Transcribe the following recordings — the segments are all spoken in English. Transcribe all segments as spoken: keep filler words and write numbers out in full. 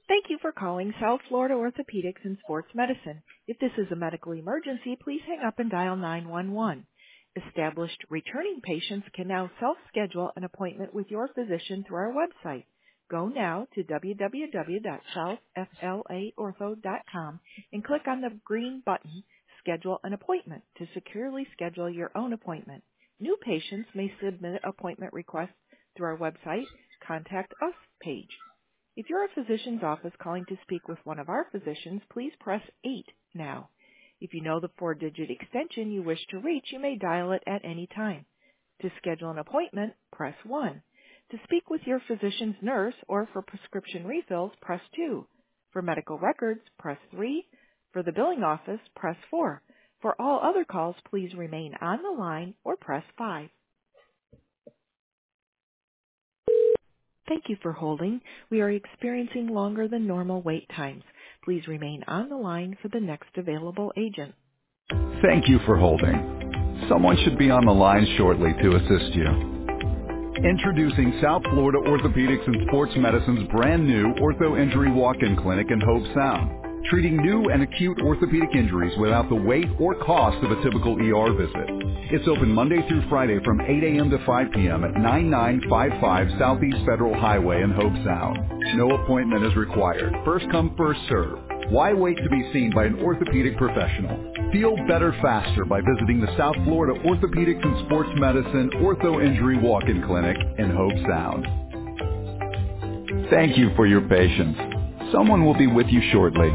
Thank you for calling South Florida Orthopedics and Sports Medicine. If this is a medical emergency, please hang up and dial nine one one. Established returning patients can now self-schedule an appointment with your physician through our website. Go now to w w w dot south fla ortho dot com and click on the green button, Schedule an Appointment, to securely schedule your own appointment. New patients may submit appointment requests through our website Contact Us page. If you're a physician's office calling to speak with one of our physicians, please press eight now. If you know the four-digit extension you wish to reach, you may dial it at any time. To schedule an appointment, press one. To speak with your physician's nurse or for prescription refills, press two. For medical records, press three. For the billing office, press four. For all other calls, please remain on the line or press five. Thank you for holding. We are experiencing longer than normal wait times. Please remain on the line for the next available agent. Thank you for holding. Someone should be on the line shortly to assist you. Introducing South Florida Orthopedics and Sports Medicine's brand new ortho injury walk-in clinic in Hobe Sound, treating new and acute orthopedic injuries without the wait or cost of a typical E R visit. It's open Monday through Friday from eight a.m. to five p.m. at ninety-nine fifty-five Southeast Federal Highway in Hobe Sound. No appointment is required. First come, first serve. Why wait to be seen by an orthopedic professional? Feel better faster by visiting the South Florida Orthopedics and Sports Medicine Ortho Injury Walk-in Clinic in Hobe Sound. Thank you for your patience. Someone will be with you shortly.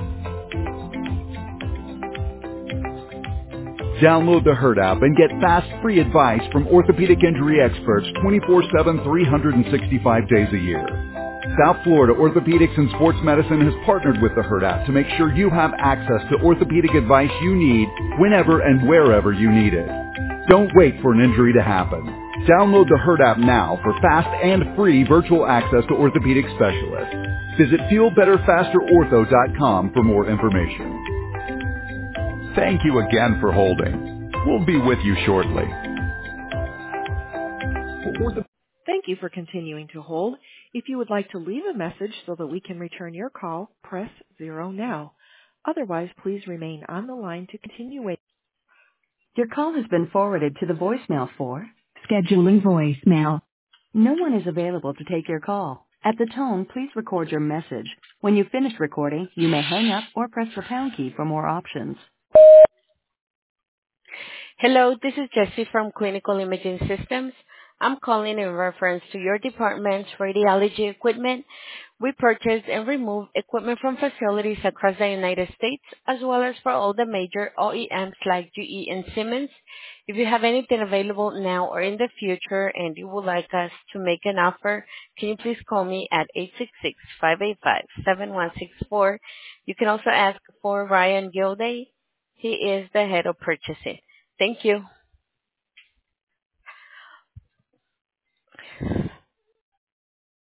Download the Hurt app and get fast, free advice from orthopedic injury experts twenty-four seven, three hundred sixty-five days a year. South Florida Orthopedics and Sports Medicine has partnered with the Hurt app to make sure you have access to orthopedic advice you need whenever and wherever you need it. Don't wait for an injury to happen. Download the Hurt app now for fast and free virtual access to orthopedic specialists. Visit feel better faster ortho dot com for more information. Thank you again for holding. We'll be with you shortly. Thank you for continuing to hold. If you would like to leave a message so that we can return your call, press zero now. Otherwise, please remain on the line to continue waiting. Your call has been forwarded to the voicemail for scheduling voicemail. No one is available to take your call. At the tone, please record your message. When you've finished recording, you may hang up or press the pound key for more options. Hello, this is Jessie from Clinical Imaging Systems. I'm calling in reference to your department's radiology equipment. We purchase and remove equipment from facilities across the United States, as well as for all the major O E Ms like G E and Siemens. If you have anything available now or in the future and you would like us to make an offer, can you please call me at eight six six, five eight five, seven one six four. You can also ask for Ryan Gilday. He is the head of purchasing. Thank you.